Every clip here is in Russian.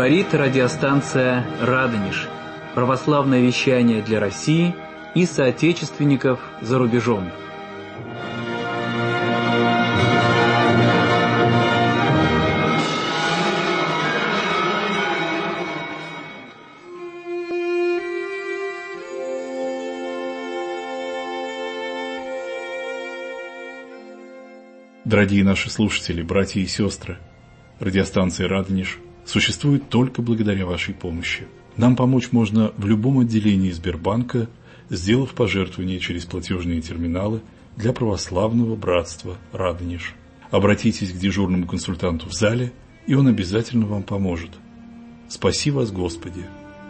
Говорит радиостанция «Радонеж». Православное вещание для России и соотечественников за рубежом. Дорогие наши слушатели, братья и сестры, радиостанция «Радонеж» существует только благодаря вашей помощи. Нам помочь можно в любом отделении Сбербанка, сделав пожертвование через платежные терминалы для православного братства «Радонеж». Обратитесь к дежурному консультанту в зале, и он обязательно вам поможет. Спаси вас, Господи!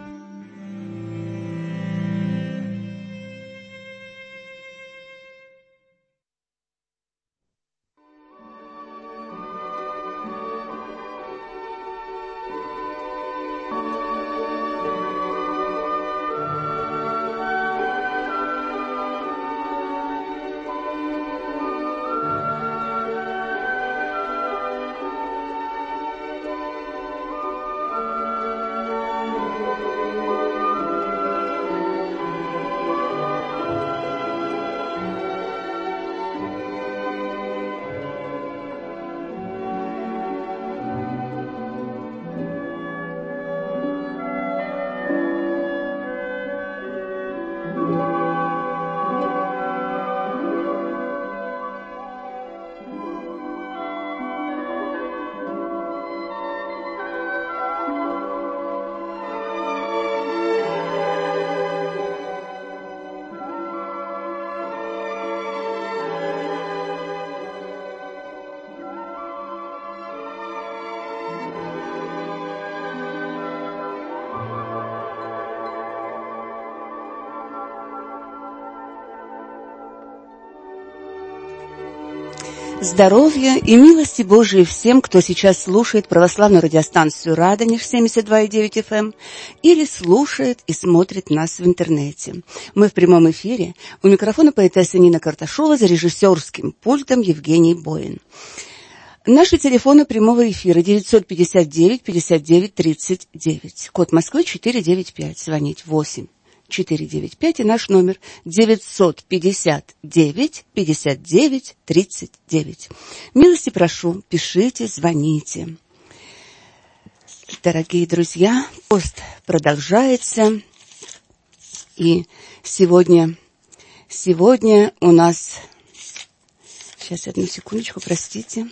Здоровья и милости Божией всем, кто сейчас слушает православную радиостанцию «Радонеж» 72,9 FM или слушает и смотрит нас в интернете. Мы в прямом эфире. У микрофона поэтесса Нина Карташова, за режиссерским пультом Евгений Боин. Наши телефоны прямого эфира 959-59-39, код Москвы 495, звонить 8-495 и наш номер 959-59-39. Милости прошу, пишите, звоните. Дорогие друзья, пост продолжается, и сегодня у нас... Сейчас, одну секундочку, простите.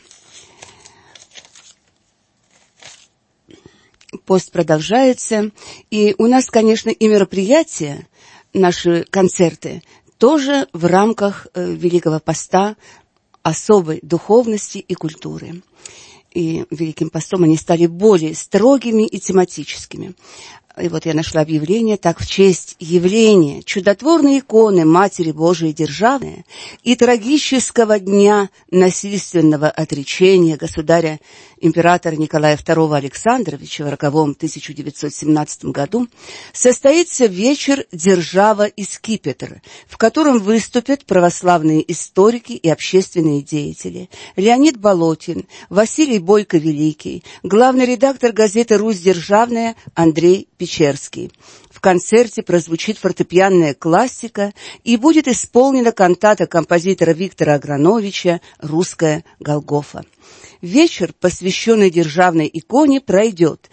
Пост продолжается, и у нас, конечно, и мероприятия, наши концерты, тоже в рамках Великого Поста особой духовности и культуры. И Великим Постом они стали более строгими и тематическими. И вот я нашла объявление: так, в честь явления чудотворной иконы Матери Божией Державной и трагического дня насильственного отречения государя императора Николая II Александровича в роковом 1917 году состоится вечер «Держава и скипетр», в котором выступят православные историки и общественные деятели: Леонид Болотин, Василий Бойко-Великий, главный редактор газеты «Русь Державная» Андрей Печерский. В концерте прозвучит фортепианная классика и будет исполнена кантата композитора Виктора Аграновича «Русская Голгофа». Вечер, посвященный державной иконе, пройдет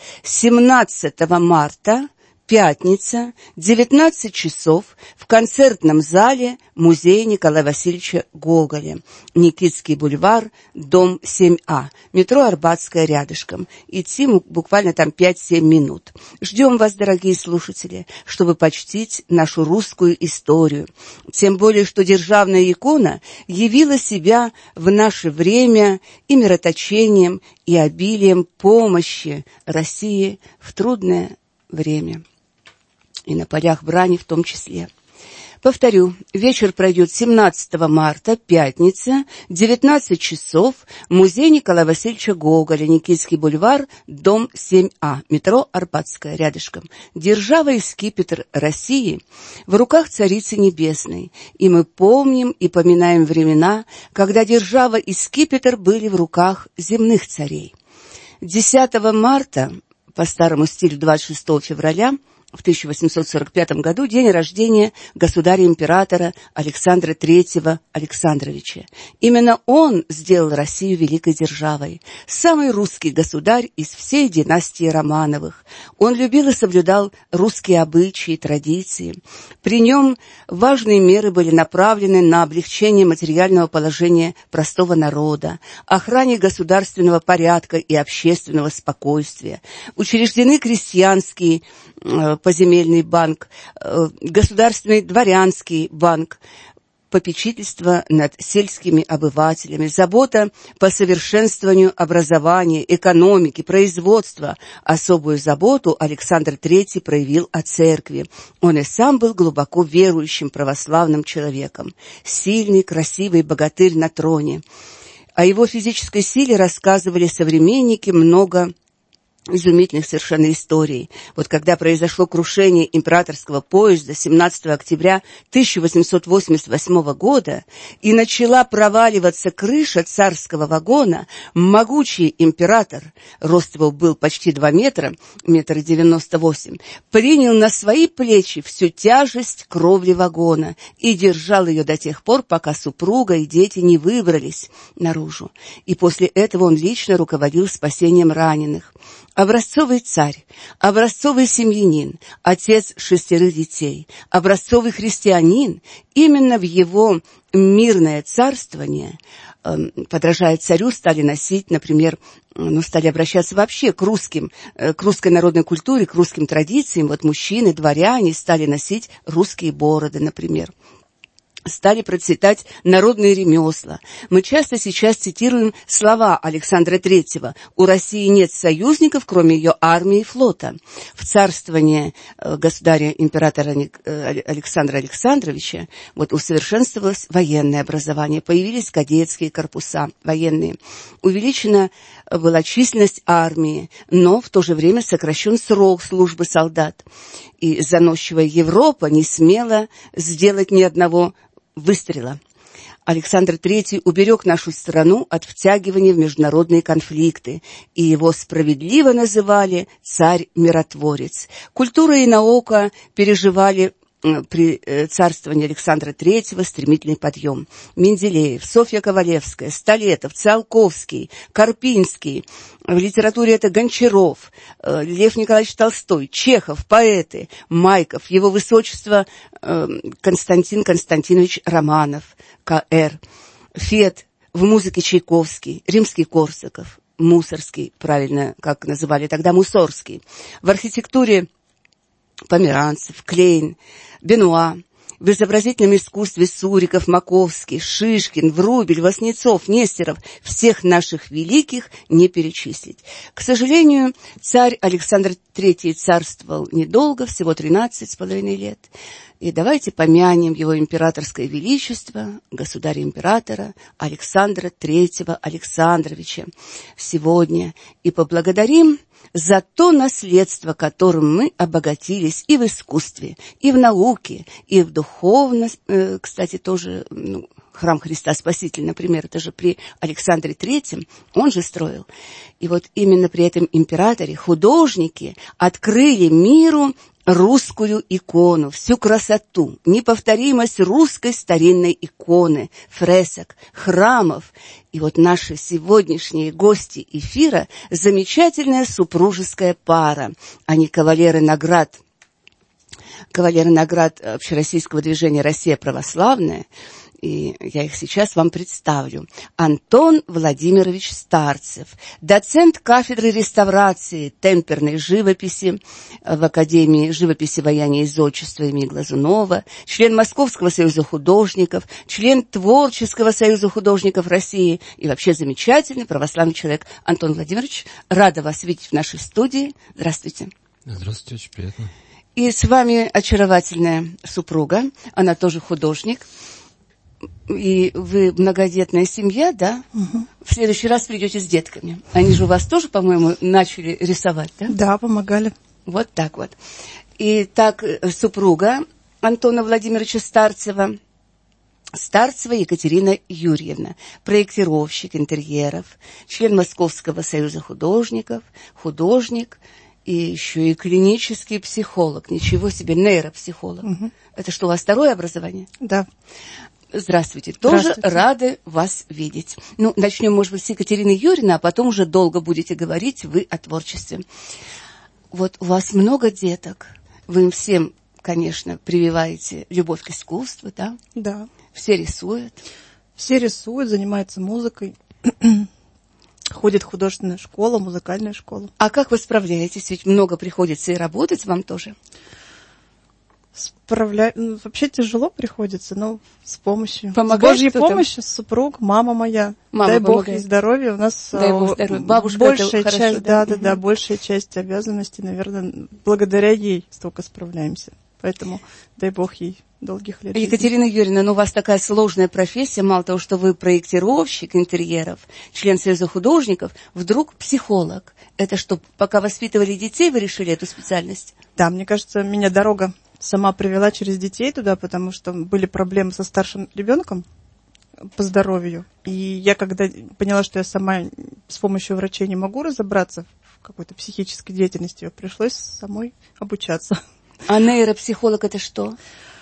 17 марта, пятница, 19 часов в концертном зале музея Николая Васильевича Гоголя, Никитский бульвар, дом 7А, метро Арбатская рядышком. Идти буквально там 5-7 минут. Ждем вас, дорогие слушатели, чтобы почтить нашу русскую историю. Тем более, что державная икона явила себя в наше время и мироточением, и обилием помощи России в трудное время. И на полях брани в том числе. Повторю, вечер пройдет 17 марта, пятница, 19 часов, музей Николая Васильевича Гоголя, Никитский бульвар, дом 7А, метро Арбатская, рядышком. Держава и скипетр России в руках Царицы Небесной. И мы помним и поминаем времена, когда держава и скипетр были в руках земных царей. 10 марта по старому стилю 26 февраля в 1845 году день рождения государя-императора Александра III Александровича. Именно он сделал Россию великой державой, самый русский государь из всей династии Романовых. Он любил и соблюдал русские обычаи и традиции. При нем важные меры были направлены на облегчение материального положения простого народа, охране государственного порядка и общественного спокойствия. Учреждены крестьянские поземельный банк, государственный дворянский банк, попечительство над сельскими обывателями, забота по совершенствованию образования, экономики, производства. Особую заботу Александр III проявил о церкви. Он и сам был глубоко верующим православным человеком. Сильный, красивый богатырь на троне. О его физической силе рассказывали современники много изумительных совершенно историй. Вот когда произошло крушение императорского поезда 17 октября 1888 года и начала проваливаться крыша царского вагона, могучий император, рост его был почти 2 метра, 1,98 м, принял на свои плечи всю тяжесть кровли вагона и держал ее до тех пор, пока супруга и дети не выбрались наружу. И после этого он лично руководил спасением раненых. Образцовый царь, образцовый семьянин, отец 6 детей, образцовый христианин, именно в его мирное царствование, подражая царю, стали носить, например, стали обращаться вообще к русской народной культуре, к русским традициям. Вот мужчины, дворяне стали носить русские бороды, например. Стали процветать народные ремесла. Мы часто сейчас цитируем слова Александра III. «У России нет союзников, кроме ее армии и флота». В царствование государя-императора Александра Александровича усовершенствовалось военное образование, появились кадетские корпуса военные. Увеличена была численность армии, но в то же время сокращен срок службы солдат. И заносчивая Европа не смела сделать ни одного выстрела. Александр III уберег нашу страну от втягивания в международные конфликты, и его справедливо называли «царь-миротворец». Культура и наука переживали при царствовании Александра III стремительный подъем. Менделеев, Софья Ковалевская, Столетов, Циолковский, Карпинский. В литературе это Гончаров, Лев Николаевич Толстой, Чехов, поэты, Майков, его высочество Константин Константинович Романов, К.Р., Фет, в музыке Чайковский, Римский-Корсаков, Мусорский, правильно, как называли тогда, Мусорский. В архитектуре Померанцев, Клейн, Бенуа, в изобразительном искусстве Суриков, Маковский, Шишкин, Врубель, Васнецов, Нестеров, всех наших великих не перечислить. К сожалению, царь Александр III царствовал недолго, всего 13,5 лет. И давайте помянем его императорское величество, государя-императора Александра III Александровича сегодня и поблагодарим за то наследство, которым мы обогатились и в искусстве, и в науке, и в духовности. Кстати, тоже храм Христа Спасителя, например, это же при Александре III, он же строил. И вот именно при этом императоре художники открыли миру русскую икону, всю красоту, неповторимость русской старинной иконы, фресок, храмов. И вот наши сегодняшние гости эфира – замечательная супружеская пара. Они кавалеры наград Общероссийского движения «Россия православная». И я их сейчас вам представлю. Антон Владимирович Старцев, доцент кафедры реставрации темперной живописи в Академии живописи, ваяния и зодчества имени Глазунова, член Московского союза художников, член Творческого союза художников России и вообще замечательный православный человек. Антон Владимирович, рада вас видеть в нашей студии. Здравствуйте. Здравствуйте, очень приятно. И с вами очаровательная супруга, она тоже художник. И вы многодетная семья, да? Угу. В следующий раз придете с детками. Они же у вас тоже, по-моему, начали рисовать, да? Да, помогали. Вот так вот. И так супруга Антона Владимировича Старцева Екатерина Юрьевна, проектировщик интерьеров, член Московского союза художников, художник и еще и клинический психолог. Ничего себе, нейропсихолог. Угу. Это что, у вас второе образование? Да. Здравствуйте. Тоже Здравствуйте. рады вас видеть. Ну, начнем, может быть, с Екатерины Юрьевны, а потом уже долго будете говорить вы о творчестве. Вот у вас много деток. Вы им всем, конечно, прививаете любовь к искусству, да? Да. Все рисуют. Все рисуют, занимаются музыкой. Ходит в художественную школу, музыкальную школу. А как вы справляетесь? Ведь много приходится и работать вам тоже. Вообще тяжело приходится, но с помощью. Помогает с Божьей кто-то? помощью, супруг, мама моя. Мама дай Бог помогает. ей здоровья. У нас Дай Бог здоровья. Бабушка, большая это часть, хорошо, да? большая часть обязанностей, наверное, благодаря ей столько справляемся. Поэтому дай Бог ей долгих лет. Екатерина Юрьевна, ну у вас такая сложная профессия, мало того, что вы проектировщик интерьеров, член Союза художников, вдруг психолог. Это что, пока воспитывали детей, вы решили эту специальность? Да, мне кажется, меня дорога сама привела через детей туда, потому что были проблемы со старшим ребенком по здоровью. И я когда поняла, что я сама с помощью врачей не могу разобраться в какой-то психической деятельности, пришлось самой обучаться. А нейропсихолог это что?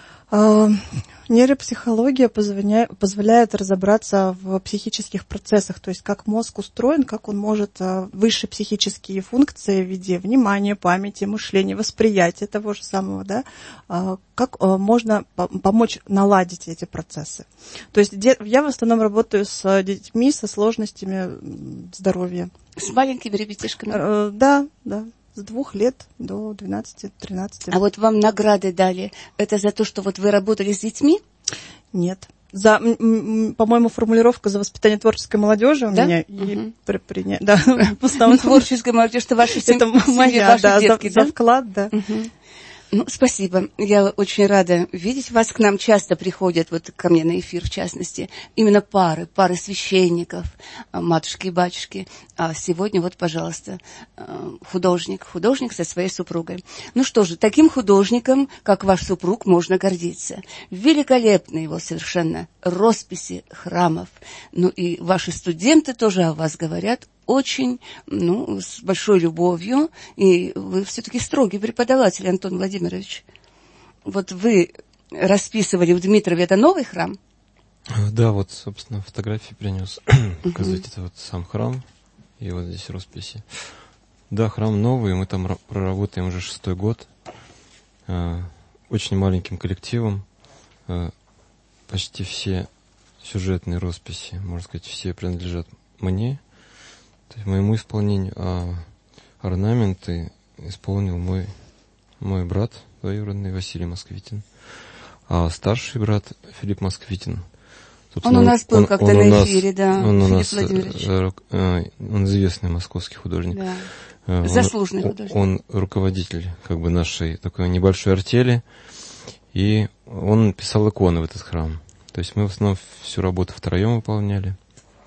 Нейропсихология позволяет разобраться в психических процессах, то есть как мозг устроен, как он может высшие психические функции в виде внимания, памяти, мышления, восприятия того же самого, да, как можно помочь наладить эти процессы. То есть я в основном работаю с детьми со сложностями здоровья. С маленькими ребятишками? Да. С 2 лет до 12-13. А вот вам награды дали. Это за то, что вот вы работали с детьми? Нет. По-моему, формулировка за воспитание творческой молодежи у меня. И да, в основном творческая молодежь, это ваша это моя, ваши да, детки, за вклад, да. Ну, спасибо. Я очень рада видеть вас. К нам часто приходят, вот ко мне на эфир, в частности, именно пары священников, матушки и батюшки. А сегодня вот, пожалуйста, художник со своей супругой. Ну что же, таким художником, как ваш супруг, можно гордиться. Великолепны его совершенно росписи храмов. Ну и ваши студенты тоже о вас говорят очень, с большой любовью, и вы все-таки строгий преподаватель, Антон Владимирович. Вот вы расписывали в Дмитрове, это новый храм? Да, вот, собственно, фотографии принес. Показать, это вот сам храм, и вот здесь росписи. Да, храм новый, мы там проработаем уже 6-й год. Очень маленьким коллективом. Почти все сюжетные росписи, можно сказать, все принадлежат мне. То есть моему исполнению, а орнаменты исполнил мой брат двоюродный Василий Москвитин, а старший брат Филипп Москвитин. Он у нас был как-то на эфире, да, Филипп Владимирович. Он известный московский художник. Да. Заслуженный художник. Он руководитель нашей такой небольшой артели, и он писал иконы в этот храм. То есть мы в основном всю работу втроем выполняли.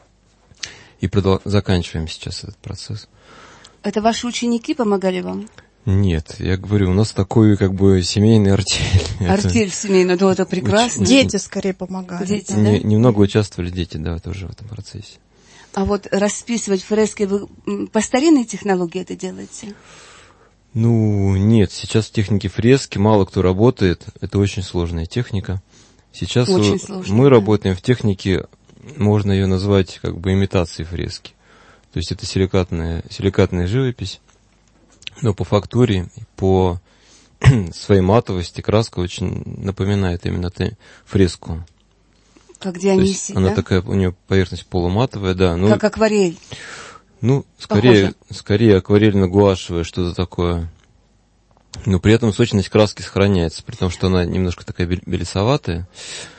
И заканчиваем сейчас этот процесс. Это ваши ученики помогали вам? Нет, я говорю, у нас такой семейный артель. Артель семейная, это прекрасно. Дети скорее помогали. Дети, да? Немного участвовали дети, да, тоже в этом процессе. А вот расписывать фрески вы по старинной технологии это делаете? Нет, сейчас в технике фрески мало кто работает. Это очень сложная техника. Сейчас мы работаем в технике, можно ее назвать имитацией фрески. То есть это силикатная живопись, но по фактуре, по своей матовости краска очень напоминает именно фреску. Как Дионисий, она такая, у нее поверхность полуматовая, да. Как акварель. Скорее акварельно-гуашевое, что-то такое. Но при этом сочность краски сохраняется, при том, что она немножко такая белесоватая.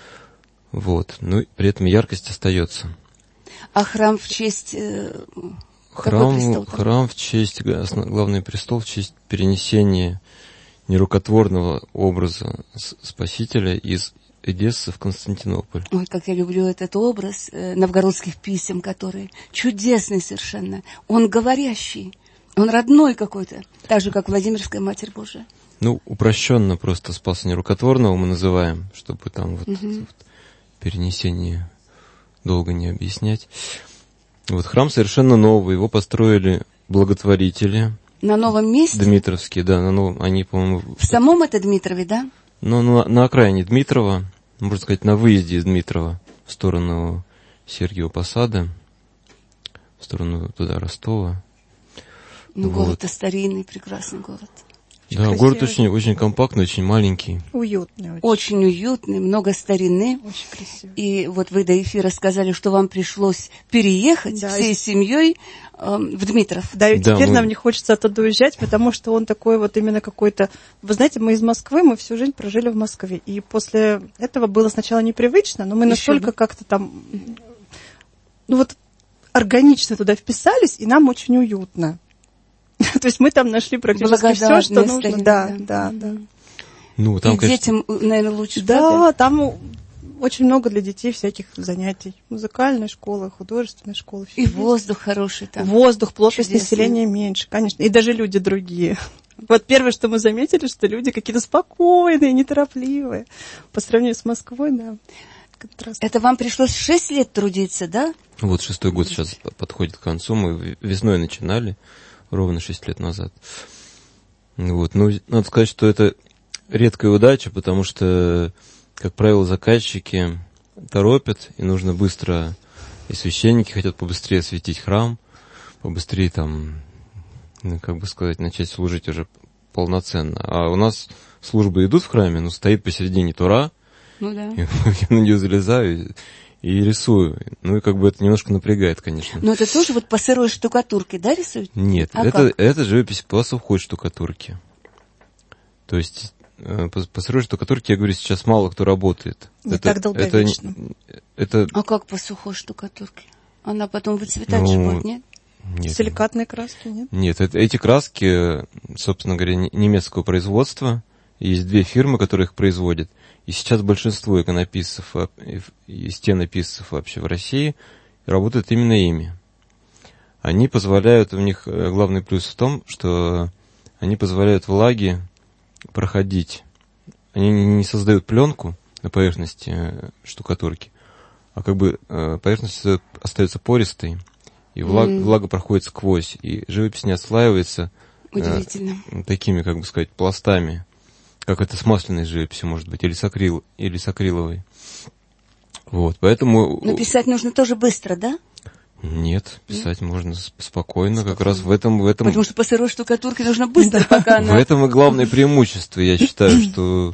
При этом яркость остается. А храм в честь... Храм в честь, главный престол в честь перенесения нерукотворного образа Спасителя из Эдессы в Константинополь. Ой, как я люблю этот образ новгородских писем, который чудесный совершенно. Он говорящий, он родной какой-то, так же, как Владимирская Матерь Божия. Упрощенно просто Спаса нерукотворного мы называем, чтобы там перенесение долго не объяснять. Храм совершенно новый, его построили благотворители, На новом месте? Дмитровские, да, на новом, они, по-моему... В самом это Дмитрове, да? Ну, на окраине Дмитрова, можно сказать, на выезде из Дмитрова в сторону Сергиева Посада, в сторону туда Ростова. Ну, вот. Город-то старинный, прекрасный город. Очень красивый. Город очень компактный, очень маленький. Уютный. Очень уютный, много старины. Очень красивый. И вот вы до эфира сказали, что вам пришлось переехать всей семьей в Дмитров. Да, и теперь нам не хочется оттуда уезжать, потому что он такой вот именно какой-то... Вы знаете, мы из Москвы, мы всю жизнь прожили в Москве. И после этого было сначала непривычно, но мы настолько как-то там... Ну вот органично туда вписались, и нам очень уютно. То есть мы там нашли практически все, что нужно. Да. Ну, там, и детям, наверное, лучше. Да, там очень много для детей всяких занятий. Музыкальная школа, художественная школа. И воздух хороший там. Воздух, плотность населения меньше, конечно. И даже люди другие. Вот первое, что мы заметили, что люди какие-то спокойные, неторопливые. По сравнению с Москвой, да. Контраст. Это вам пришлось 6 лет трудиться, да? Вот 6-й год сейчас подходит к концу. Мы весной начинали. Ровно 6 лет назад. Вот. Ну, надо сказать, что это редкая удача, потому что, как правило, заказчики торопят, и нужно быстро, и священники хотят побыстрее осветить храм, побыстрее там, ну, как бы сказать, начать служить уже полноценно. А у нас службы идут в храме, но стоит посередине Тора, ну, да. Я на нее залезаю и рисую. Ну, и как бы это немножко напрягает, конечно. Но это тоже вот по сырой штукатурке, да, рисуете? Нет, это живопись по сухой штукатурке. То есть по сырой штукатурке, я говорю, сейчас мало кто работает. Не так долговечно. А как по сухой штукатурке? Она потом выцветать же будет, нет? Нет. Силикатные краски, нет? Нет, эти краски, собственно говоря, немецкого производства. Есть 2 фирмы, которые их производят. И сейчас большинство иконописцев и стенописцев вообще в России работают именно ими. Они позволяют, у них главный плюс в том, что они позволяют влаге проходить. Они не создают пленку на поверхности штукатурки, а как бы поверхность остается пористой, и влага проходит сквозь, и живопись не отслаивается такими, как бы сказать, пластами. Как это с масляной живописью, может быть, или с акриловой. Вот, поэтому... Но писать нужно тоже быстро, да? Нет, писать можно спокойно, как раз в этом... Потому что по сырой штукатурке нужно быстро, пока она... В этом и главное преимущество, я считаю, что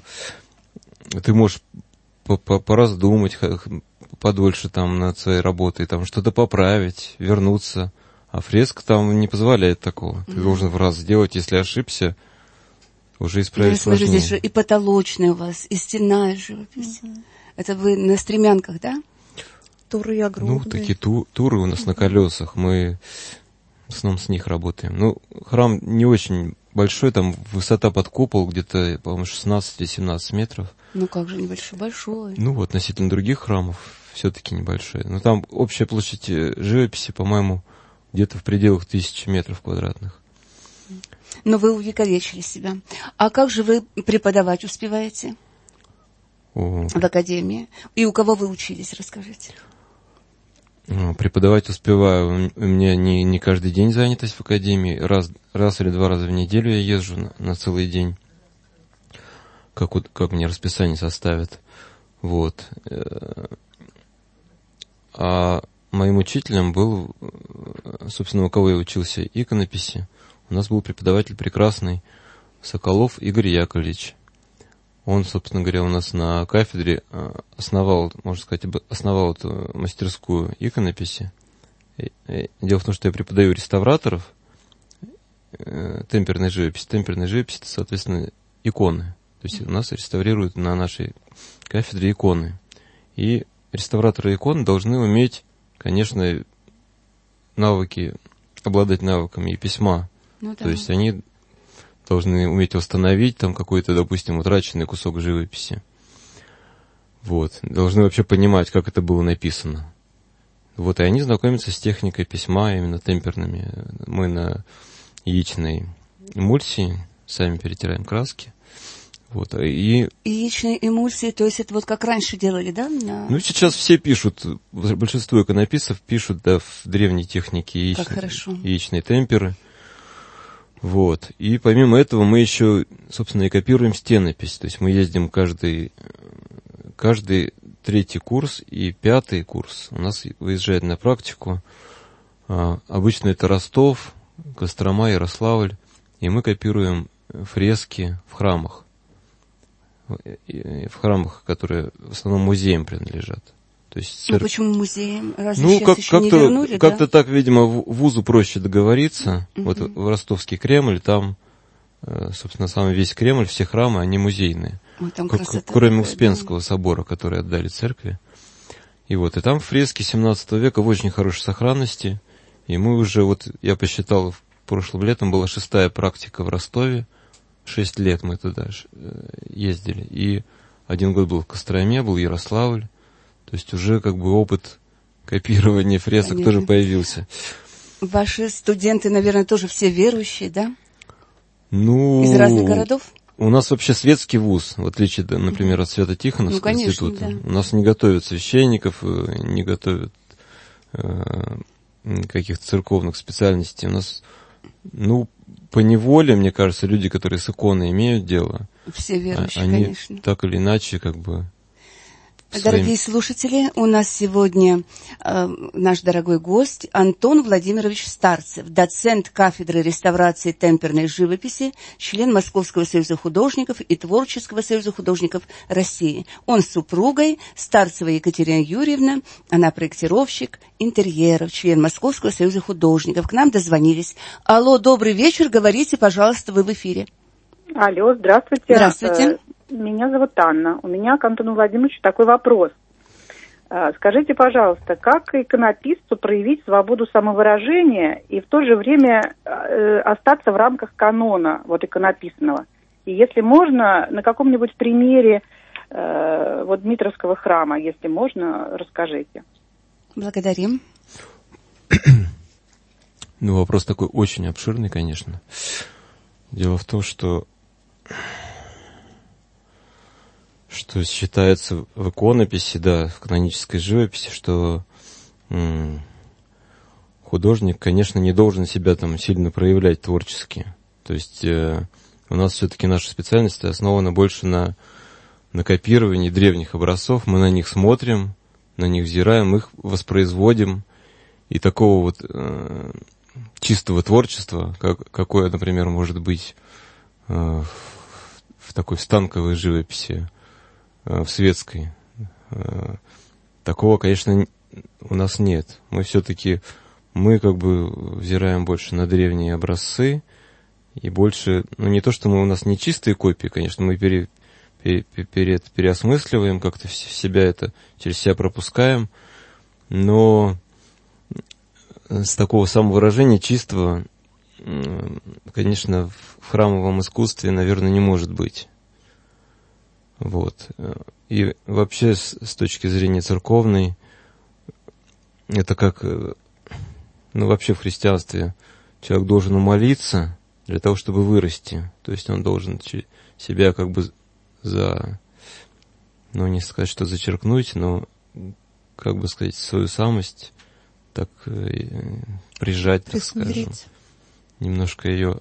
ты можешь пораздумать подольше там над своей работой, там что-то поправить, вернуться, а фреска там не позволяет такого. Ты должен в раз сделать, если ошибся, уже исправить сложнее. Смотрю, здесь же и потолочная у вас, и стенная живопись. Это вы на стремянках, да? Туры огромные. Ну, такие туры у нас на колесах, мы в основном с них работаем. Ну, храм не очень большой, там высота под купол где-то, по-моему, 16 или 17 метров. Ну, как же небольшой, большой. Ну, вот, относительно других храмов все-таки небольшой. Но там общая площадь живописи, по-моему, где-то в пределах 1000 метров квадратных. Но вы увековечили себя. А как же вы преподавать успеваете в академии? И у кого вы учились, расскажите. Преподавать успеваю. У меня не каждый день занятость в академии. Раз или 2 раза в неделю я езжу на целый день. Как мне расписание составят. Вот. А моим учителем был, собственно, у кого я учился иконописи, у нас был преподаватель прекрасный, Соколов Игорь Яковлевич. Он, собственно говоря, у нас на кафедре основал, можно сказать, эту мастерскую иконописи. Дело в том, что я преподаю реставраторов темперной живописи. Темперная живопись — это, соответственно, иконы. То есть у нас реставрируют на нашей кафедре иконы. И реставраторы икон должны уметь, конечно, обладать навыками и письма. Ну, да. То есть они должны уметь восстановить там какой-то, допустим, утраченный кусок живописи. Вот. Должны вообще понимать, как это было написано. Вот, и они знакомятся с техникой письма, именно темперными. Мы на яичной эмульсии сами перетираем краски. Вот, и яичной эмульсии, то есть это вот как раньше делали, да? Ну, сейчас все пишут, большинство иконописцев пишут, да, в древней технике яичной темперы. Вот. И помимо этого мы еще, собственно, и копируем стенопись. То есть мы ездим каждый 3-й курс и 5-й курс у нас выезжает на практику. Обычно это Ростов, Кострома, Ярославль. И мы копируем фрески в храмах. В храмах, которые в основном музеям принадлежат. То есть почему музеям? Разве сейчас еще не вернули? Как-то так, видимо, вузу проще договориться. Вот в Ростовский Кремль, там, собственно, сам весь Кремль, все храмы, они музейные. Кроме Успенского собора, который отдали церкви. И там фрески 17 века в очень хорошей сохранности. И мы уже, я посчитал, прошлым летом была 6-я практика в Ростове. 6 лет мы туда ездили. И 1 год был в Костроме, был Ярославль. То есть уже опыт копирования фресок тоже появился. Ваши студенты, наверное, тоже все верующие, да? Из разных городов? У нас вообще светский вуз, в отличие, например, от Свято-Тихоновского института. Да. У нас не готовят священников, не готовят каких-то церковных специальностей. У нас, поневоле, мне кажется, люди, которые с иконой имеют дело, все верующие, они конечно. Так или иначе, Дорогие слушатели, у нас сегодня наш дорогой гость Антон Владимирович Старцев, доцент кафедры реставрации темперной живописи, член Московского союза художников и Творческого союза художников России. Он с супругой Старцевой Екатерина Юрьевна, она проектировщик интерьеров, член Московского союза художников. К нам дозвонились. Алло, добрый вечер, говорите, пожалуйста, вы в эфире. Алло, здравствуйте. Здравствуйте. Меня зовут Анна. У меня к Антону Владимировичу такой вопрос. Скажите, пожалуйста, как иконописцу проявить свободу самовыражения и в то же время остаться в рамках канона иконописного? И если можно, на каком-нибудь примере Дмитровского храма, если можно, расскажите. Благодарим. Вопрос такой очень обширный, конечно. Дело в том, что считается в иконописи, в канонической живописи, что художник, конечно, не должен себя сильно проявлять творчески. То есть у нас все-таки наша специальность основана больше на копировании древних образцов. Мы на них смотрим, на них взираем, их воспроизводим. И такого чистого творчества, какое, например, может быть в такой станковой живописи, в светской, такого, конечно, у нас нет. Мы все-таки, взираем больше на древние образцы, и больше, не то, что у нас не чистые копии, конечно, мы переосмысливаем, как-то через себя пропускаем, но с такого самовыражения чистого, конечно, в храмовом искусстве, наверное, не может быть. И вообще, с точки зрения церковной, это как, вообще в христианстве человек должен умолиться для того, чтобы вырасти. То есть он должен себя не сказать, что зачеркнуть, но, свою самость так прижать, так скажем. Немножко ее...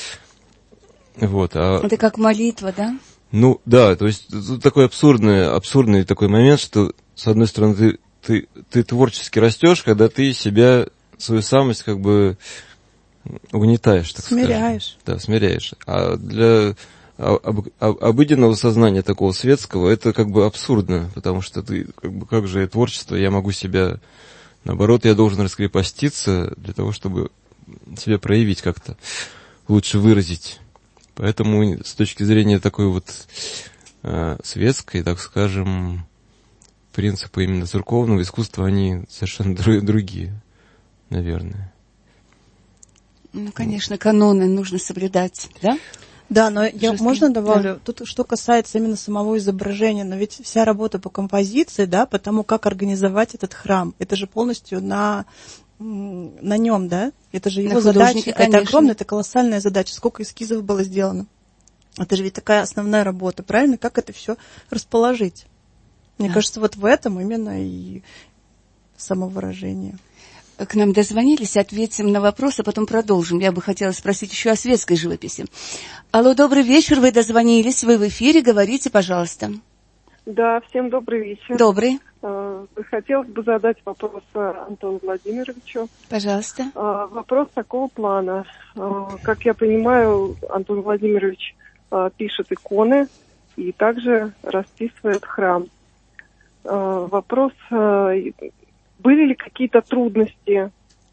Это как молитва, да? Да, то есть тут такой абсурдный такой момент, что, с одной стороны, ты творчески растешь, когда ты свою самость угнетаешь, так смиряешь. Скажем. Да, смиряешь. А для обыденного сознания такого светского это абсурдно, потому что ты, как же творчество, я могу себя... Наоборот, я должен раскрепоститься для того, чтобы себя проявить как-то, лучше выразить. Поэтому с точки зрения такой светской, так скажем, принципы именно церковного искусства, они совершенно другие, наверное. Конечно, каноны нужно соблюдать, да? Да, но можно добавлю? Да. Тут что касается именно самого изображения, но ведь вся работа по композиции, по тому, как организовать этот храм, это же полностью на нем, да? Это же его задача, это огромная, это колоссальная задача. Сколько эскизов было сделано? Это же ведь такая основная работа, правильно? Как это все расположить? Мне кажется, в этом именно и самовыражение. к нам дозвонились, ответим на вопрос, а потом продолжим. Я бы хотела спросить еще о светской живописи. Алло, добрый вечер, вы дозвонились, вы в эфире, говорите, пожалуйста. Да, всем добрый вечер. Добрый. Хотелось бы задать вопрос Антону Владимировичу. Пожалуйста. Вопрос такого плана. Как я понимаю, Антон Владимирович пишет иконы и также расписывает храм. Вопрос, были ли какие-то трудности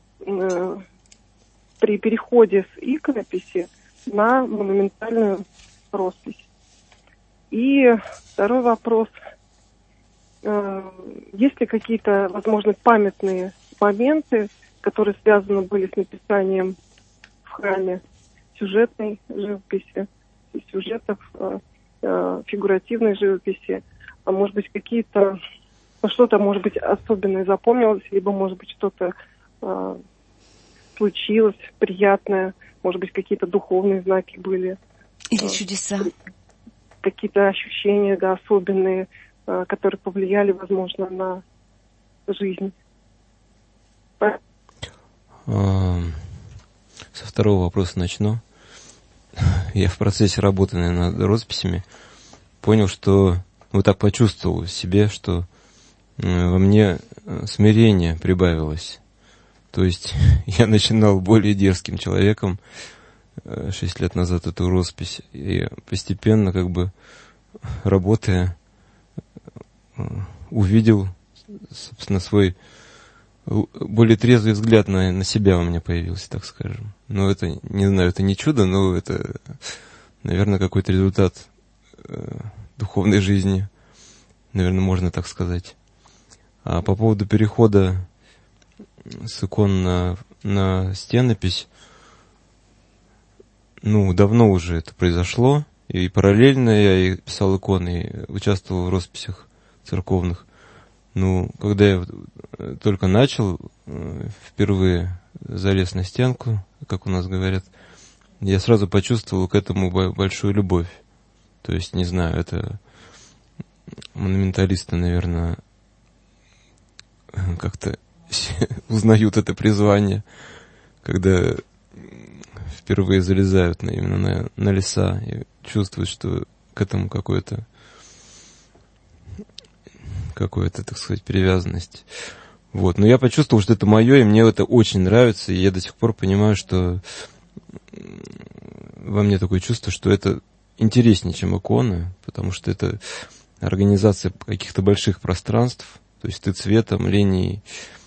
при переходе с иконописи на монументальную роспись? И второй вопрос. Есть ли какие-то, возможно, памятные моменты, которые связаны были с написанием в храме сюжетной живописи, сюжетов, фигуративной живописи, а может быть какие-то, что-то, может быть, особенное запомнилось, либо, может быть, что-то случилось приятное, может быть, какие-то духовные знаки были. Или чудеса. Какие-то ощущения, да, особенные, которые повлияли, возможно, на жизнь. Со второго вопроса начну. Я в процессе работы над росписями понял, что так почувствовал в себе, что во мне смирение прибавилось. То есть я начинал более дерзким человеком 6 лет назад эту роспись, и постепенно, работая, увидел, собственно, свой более трезвый взгляд на себя у меня появился, так скажем. Но это, не знаю, это не чудо, но это, наверное, какой-то результат духовной жизни, наверное, можно так сказать. А по поводу перехода с икон на стенопись, давно уже это произошло, и параллельно я и писал иконы, и участвовал в росписях церковных. Когда я только начал, впервые залез на стенку, как у нас говорят, я сразу почувствовал к этому большую любовь. То есть, не знаю, это монументалисты, наверное, как-то узнают это призвание, когда впервые залезают именно на леса и чувствуют, что к этому какое-то, так сказать, привязанность. Но я почувствовал, что это мое, и мне это очень нравится, и я до сих пор понимаю, что во мне такое чувство, что это интереснее, чем иконы, потому что это организация каких-то больших пространств, то есть ты цветом, линией,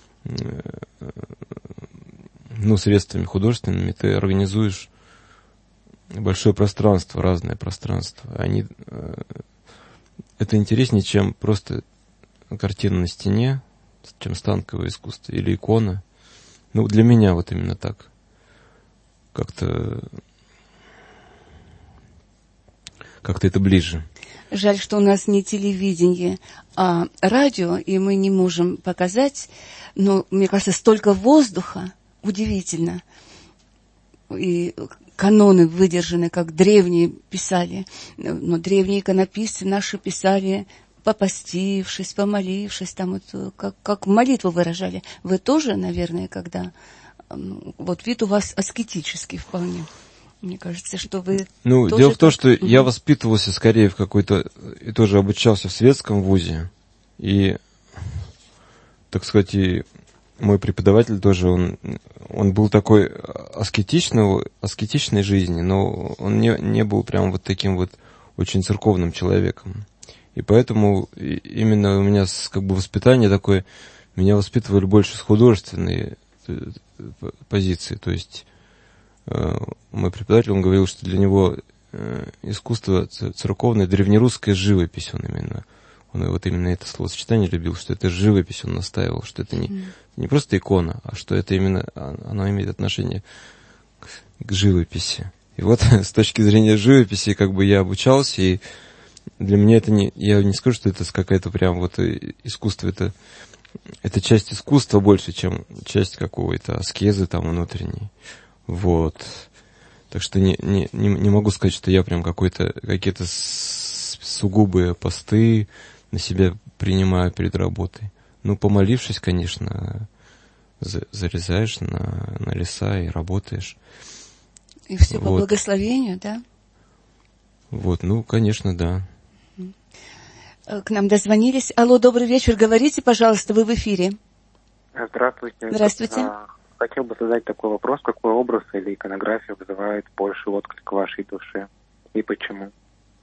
средствами художественными ты организуешь большое пространство, разное пространство. Это интереснее, чем просто картина на стене, чем станковое искусство или икона. Для меня вот именно так. Как-то это ближе. Жаль, что у нас не телевидение, а радио, и мы не можем показать. Но, мне кажется, столько воздуха, удивительно. И каноны выдержаны, как древние писали. Но древние иконописцы наши писали, попастившись, помолившись, там как молитву выражали. Вы тоже, наверное, когда... вид у вас аскетический вполне. Мне кажется, что вы... дело в том, что я воспитывался скорее в какой-то... И тоже обучался в светском вузе. И, так сказать, и мой преподаватель тоже, он был такой аскетичной жизни, но он не был прям таким очень церковным человеком. И поэтому именно у меня воспитание такое... Меня воспитывали больше с художественной позиции, то есть... Мой преподаватель, он говорил, что для него искусство церковное, древнерусская живопись, он именно это словосочетание любил, что это живопись, он настаивал, что это не просто икона, а что это именно, оно имеет отношение к живописи. И с точки зрения живописи, я обучался, и для меня это я не скажу, что это какая-то прям искусство, это часть искусства больше, чем часть какого-то аскезы там внутренней. Так что не могу сказать, что я прям какие-то сугубые посты на себя принимаю перед работой. Помолившись, конечно, зарезаешь на леса и работаешь. И все по благословению, да? Вот, ну, конечно, да. К нам дозвонились. Алло, добрый вечер. Говорите, пожалуйста, вы в эфире. Здравствуйте. Здравствуйте. Хотел бы задать такой вопрос. Какой образ или иконография вызывает больше отклик в вашей душе? И почему?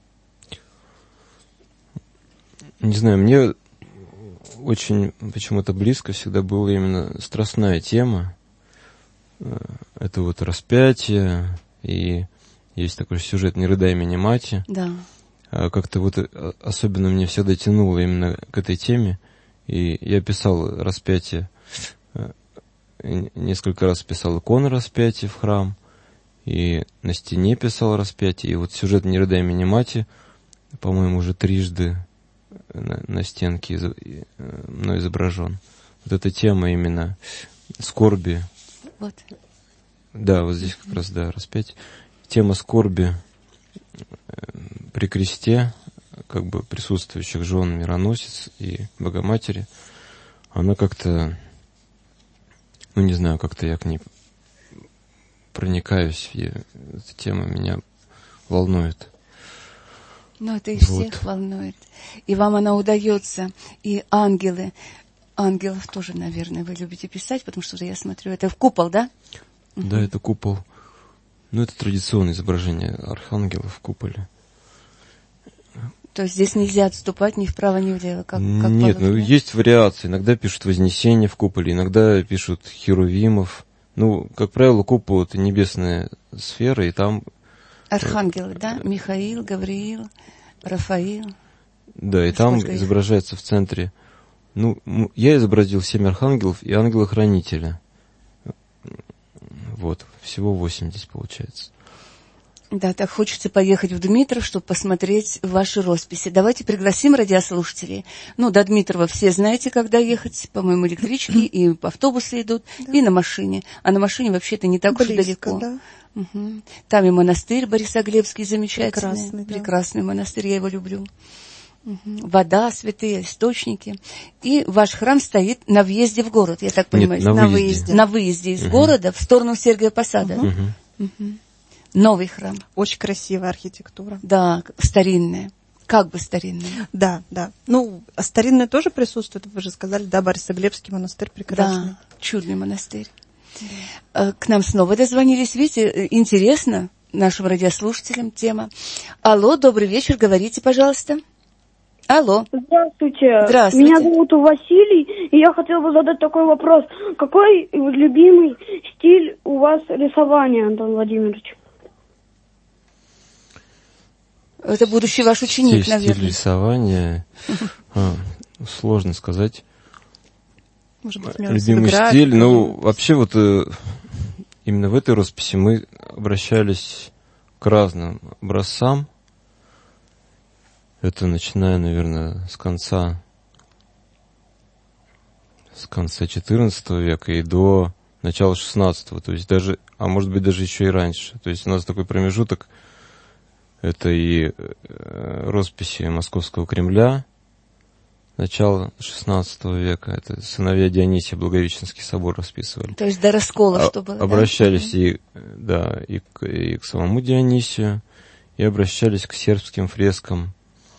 Не знаю, мне очень почему-то близко всегда была именно страстная тема. Это вот распятие, и есть такой сюжет «Не рыдай меня, мати». Да. Как-то вот особенно мне всегда тянуло именно к этой теме. И я писал распятие, несколько раз писал иконы распятия в храм, и на стене писал распятие. И вот сюжет «Не рыдай меня, мати», по-моему, уже трижды на стенке мной изображен. Вот эта тема именно скорби. Вот. Да, вот здесь как раз, да, распятие. Тема скорби при кресте, как бы присутствующих жен мироносец и Богоматери, она как-то, ну не знаю, как-то я к ней проникаюсь, и эта тема меня волнует. Ну, это и всех волнует. И вам она удается. И ангелов тоже, наверное, вы любите писать, потому что я смотрю, это в купол, да? Да, это купол. Ну, это традиционное изображение архангелов в куполе. То есть здесь нельзя отступать ни вправо, ни влево, как нет, положено. Ну, есть вариации. Иногда пишут Вознесение в куполе, иногда пишут Херувимов. Ну, как правило, купол — это небесная сфера, и там... Архангелы, да? Михаил, Гавриил, Рафаил. Да, и там изображается в центре... Ну, я изобразил 7 архангелов и ангела-хранителя. Вот, всего 80 получается. Да, так хочется поехать в Дмитров, чтобы посмотреть ваши росписи. Давайте пригласим радиослушателей. Ну, до Дмитрова все знаете, когда ехать. По-моему, электрички и автобусы идут, да. И на машине. А на машине вообще-то не так близко, уж далеко. Да. Угу. Там и монастырь Борисоглебский замечательный. Прекрасный монастырь, я его люблю. Угу. Вода, святые источники. И ваш храм стоит на въезде в город, я так понимаю. Нет, на выезде. На выезде из города в сторону Сергия Посада. Новый храм. Очень красивая архитектура. Да, старинная. Как бы старинная. Да, да. Ну, а старинная тоже присутствует, вы же сказали, да, Борисоглебский монастырь прекрасный. Да, чудный монастырь. Да. К нам снова дозвонились. Видите, интересно нашим радиослушателям тема. Алло, добрый вечер, говорите, пожалуйста. Алло. Здравствуйте. Здравствуйте. Меня зовут Василий, и я хотела бы задать такой вопрос. Какой любимый стиль у вас рисования, Антон Владимирович? Это будущий ваш ученик, наверное. Стиль рисования, сложно сказать. Может быть, любимый стиль, ну, вообще вот именно в этой росписи мы обращались к разным образцам. Это начиная, наверное, с конца XIV века и до начала XVI, то есть даже, а может быть даже еще и раньше. То есть у нас такой промежуток, это и росписи Московского Кремля, начала XVI века, это сыновья Дионисия, Благовещенский собор расписывали. То есть до раскола, что было, обращались и к самому Дионисию, и обращались к сербским фрескам,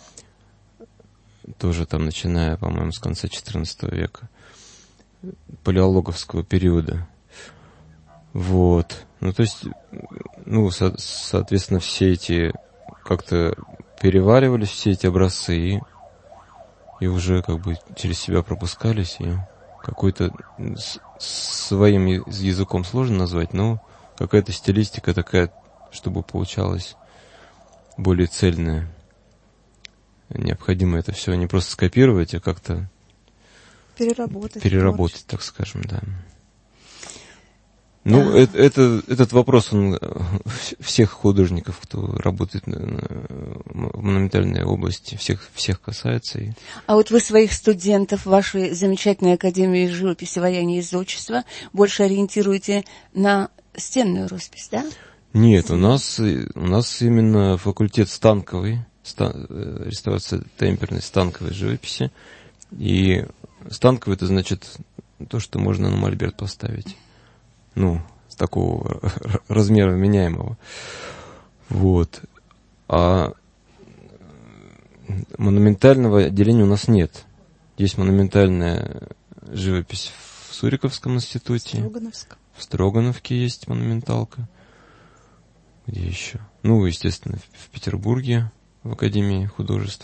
тоже там, начиная, по-моему, с конца XIV века, палеологовского периода. Вот. Ну, то есть, ну, соответственно, все эти как-то переваривались, все эти образцы, и уже как бы через себя пропускались, и какой-то своим языком сложно назвать, но какая-то стилистика такая, чтобы получалось более цельная. Необходимо это все не просто скопировать, а как-то переработать, так скажем, да. Ну, этот вопрос, он всех художников, кто работает в монументальной области, всех касается. А вот вы своих студентов, вашей замечательной академии живописи, ваяния и зодчества больше ориентируете на стенную роспись, да? Нет, у нас именно факультет станковый, реставрация темперной станковой живописи. И станковый — это значит то, что можно на мольберт поставить. Ну, с такого размера вменяемого. Вот. А монументального отделения у нас нет. Есть монументальная живопись в Суриковском институте. В Строгановке есть монументалка. Где еще? Ну, естественно, в Петербурге, в Академии художеств.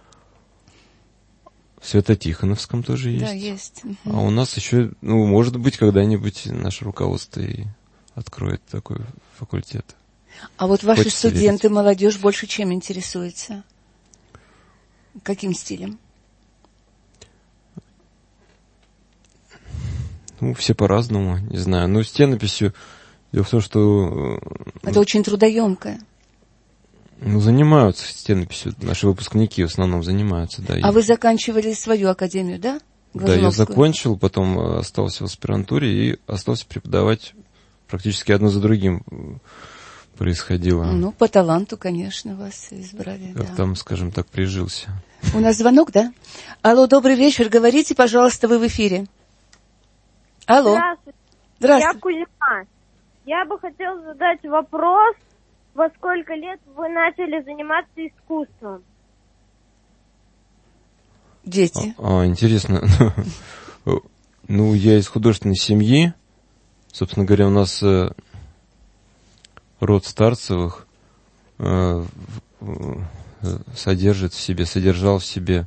В Свято-Тихоновском тоже есть. Да, есть. А у нас еще, ну, может быть, когда-нибудь наше руководство и откроет такой факультет. А вот ваши студенты, молодежь больше чем интересуется? Каким стилем? Ну, все по-разному, не знаю. Ну, стенописью, дело в том, что... Это очень трудоемкое. Ну, занимаются стенописью. Наши выпускники в основном занимаются, да. А вы заканчивали свою академию, да? Да, я закончил, потом остался в аспирантуре и остался преподавать практически одно за другим происходило. Ну, по таланту, конечно, вас избрали. Как да. там, скажем так, прижился. У нас звонок, да? Алло, добрый вечер. Говорите, пожалуйста, вы в эфире. Алло. Здравствуйте. Здравствуйте. Я Кузьма. Я бы хотела задать вопрос. Во сколько лет вы начали заниматься искусством? Дети. Интересно. Ну, я из художественной семьи. Собственно говоря, у нас род Старцевых содержал в себе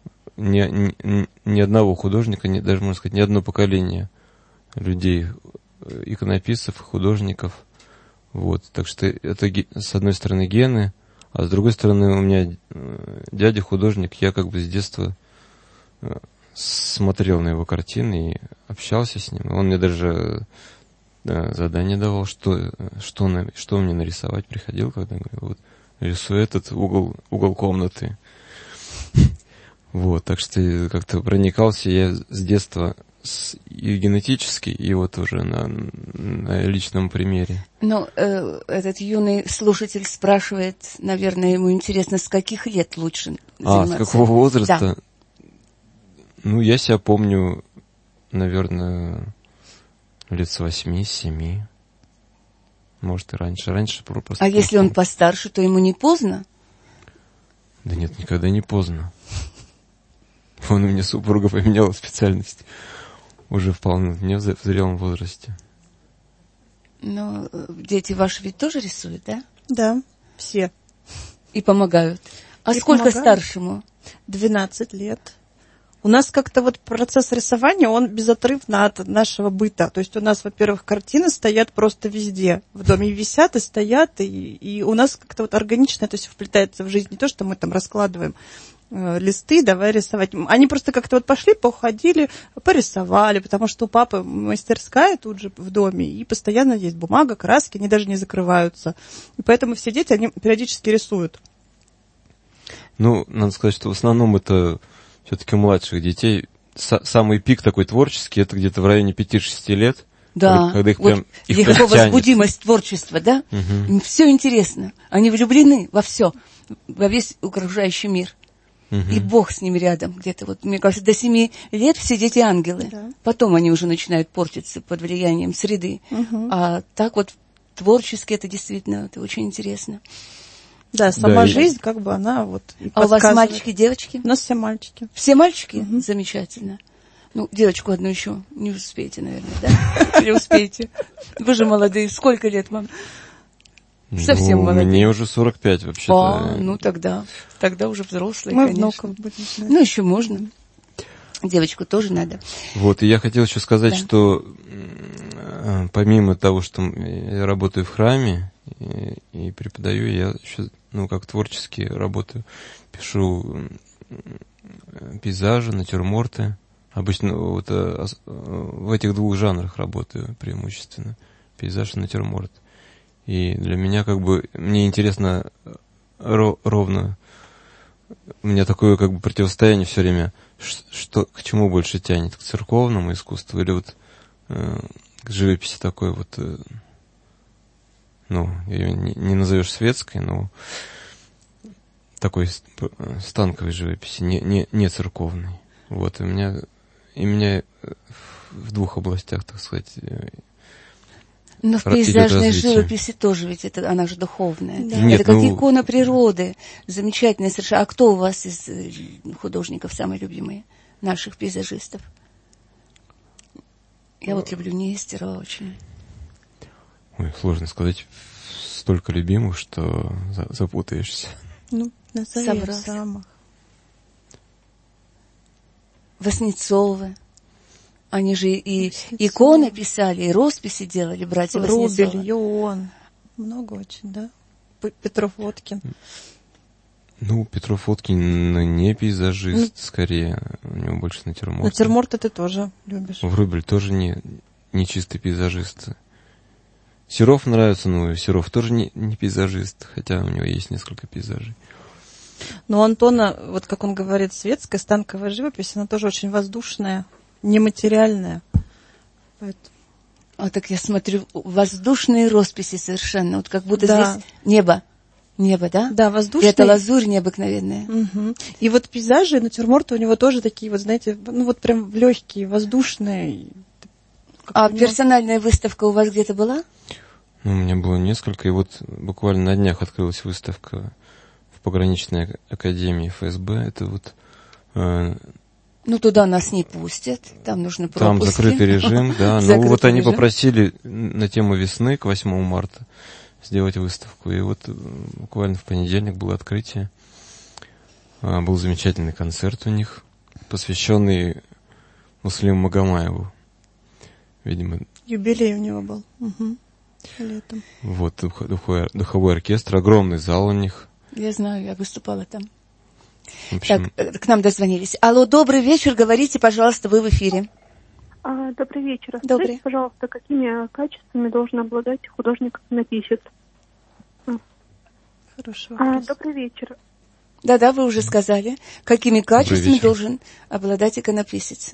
ни одного художника, даже, можно сказать, ни одно поколение людей, иконописцев, художников. Вот. Так что это, с одной стороны, гены, а с другой стороны, у меня дядя художник, я как бы с детства смотрел на его картины и общался с ним. Он мне даже задание давал, что мне нарисовать. Приходил, когда говорил, вот, рисуй этот угол комнаты. Вот, так что как-то проникался я с детства и генетически, и вот уже на личном примере. Ну, этот юный слушатель спрашивает, наверное, ему интересно, с каких лет лучше заниматься? С какого возраста? Да. Ну, я себя помню, наверное, лет с 8-7. Может, и раньше. Раньше просто... А если он постарше, то ему не поздно? Да нет, никогда не поздно. Вон у меня супруга поменяла специальность. Уже вполне в зрелом возрасте. Но дети ваши ведь тоже рисуют, да? Да, все. И помогают. А и сколько помогают. Старшему? 12 лет. У нас как-то вот процесс рисования, он безотрывно от нашего быта. То есть у нас, во-первых, картины стоят просто везде. В доме висят и стоят, и у нас как-то вот органично это все вплетается в жизнь. Не то, что мы там раскладываем листы, давай рисовать. Они просто как-то вот пошли, походили, порисовали, потому что у папы мастерская тут же в доме, и постоянно есть бумага, краски, они даже не закрываются. И поэтому все дети, они периодически рисуют. Ну, надо сказать, что в основном это все-таки у младших детей. Самый пик такой творческий, это где-то в районе 5-6 лет. Да, когда их вот прям его возбудимость творчества, да? Угу. Им все интересно. Они влюблены во все, во весь окружающий мир. Угу. И Бог с ними рядом где-то. Вот, мне кажется, до 7 лет все дети ангелы. Да. Потом они уже начинают портиться под влиянием среды. Угу. А так вот творчески это действительно это очень интересно. Да, сама жизнь, как бы она вот и А у вас мальчики, девочки? У нас все мальчики. Все мальчики? Угу. Замечательно. Ну, девочку одну еще не успеете, наверное, да? Или успеете? Вы же молодые. Сколько лет вам? Совсем молодые. Мне уже 45 вообще-то. Ну тогда уже взрослые, мы конечно. внуков будем знать. Ну, еще можно. Девочку тоже надо. Вот, и я хотел еще сказать, что помимо того, что я работаю в храме и преподаю, я еще, как творчески работаю. Пишу пейзажи, натюрморты. Обычно вот в этих двух жанрах работаю преимущественно. Пейзаж и натюрморт. И для меня мне интересно ровно, у меня такое противостояние все время, что к чему больше тянет, к церковному искусству или вот к живописи такой вот, ее не назовешь светской, но такой станковой живописи, не церковной. Вот, и у меня меня в двух областях, так сказать. Но в пейзажной живописи тоже ведь она же духовная. Да. Нет, это как икона природы. Замечательная совершенно. А кто у вас из художников самый любимый? Наших пейзажистов? Я вот люблю Нестерова очень. Ой, сложно сказать. Столько любимых, что запутаешься. Ну, назови самых. Васнецовы. Они же и иконы писали, и росписи делали, братья Васнецовы. Рубель, Йон. Много очень, да? Петров Водкин. Ну, Петров Водкин не пейзажист, скорее. У него больше натюрморт. Натюрморты ты тоже любишь. Врубель тоже не чистый пейзажист. Серов нравится, но Серов тоже не пейзажист, хотя у него есть несколько пейзажей. Но у Антона, вот как он говорит, светская станковая живопись, она тоже очень воздушная, нематериальная. Поэтому... А так я смотрю, воздушные росписи совершенно, вот как будто здесь небо. Небо, да? Да, воздушное. И это лазурь необыкновенная. Угу. И вот пейзажи, натюрморты у него тоже такие, вот знаете, ну вот прям легкие, воздушные. А персональная выставка у вас где-то была? Ну, у меня было несколько, и вот буквально на днях открылась выставка в пограничной академии ФСБ. Это вот... Ну, туда нас не пустят, там нужно пропуски. Там закрытый режим, да. Ну, вот они попросили на тему весны к 8 марта сделать выставку. И вот буквально в понедельник было открытие. Был замечательный концерт у них, посвященный Муслиму Магомаеву. Видимо... Юбилей у него был. Угу. Летом. Вот, духовой оркестр, огромный зал у них. Я знаю, я выступала там. В общем... Так, к нам дозвонились. Алло, добрый вечер, говорите, пожалуйста, вы в эфире. Добрый вечер. Добрый. Скажите, пожалуйста, какими качествами должен обладать художник-иконописец? Хороший вопрос. Добрый вечер. Да-да, вы уже сказали. Какими качествами должен обладать иконописец?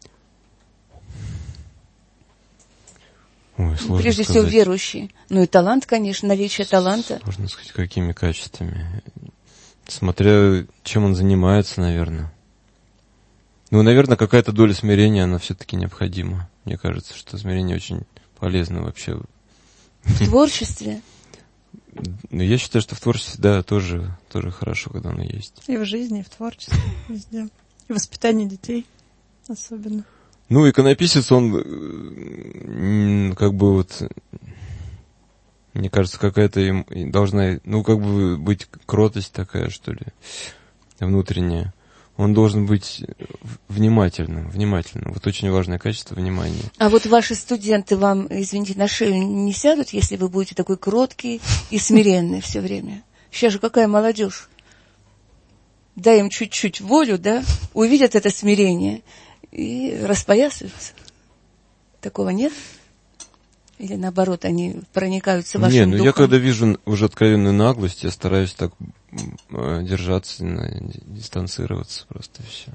Ой, сложно Прежде сказать. всего верующий. Ну и талант, конечно, наличие таланта. Сложно сказать, какими качествами. Смотря чем он занимается, наверное. Ну, наверное, какая-то доля смирения, она все-таки необходима. Мне кажется, что смирение очень полезно вообще. В творчестве? Ну, я считаю, что в творчестве, да, тоже хорошо, когда оно есть. И в жизни, и в творчестве, везде. И в воспитании детей особенно. Ну, иконописец, он как бы вот, мне кажется, какая-то должна, ну, как бы быть кротость такая, что ли, внутренняя. Он должен быть внимательным. Вот очень важное качество — внимания. А вот ваши студенты вам, извините, на шею не сядут, если вы будете такой кроткий и смиренный все время? Сейчас же какая молодежь. Дай им чуть-чуть волю, да, увидят это смирение и распоясываются. Такого нет? Или наоборот, они проникаются вашим духом? Я когда вижу уже откровенную наглость, я стараюсь так держаться, дистанцироваться просто, все.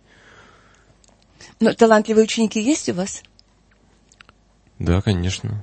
Но талантливые ученики есть у вас? Да, конечно.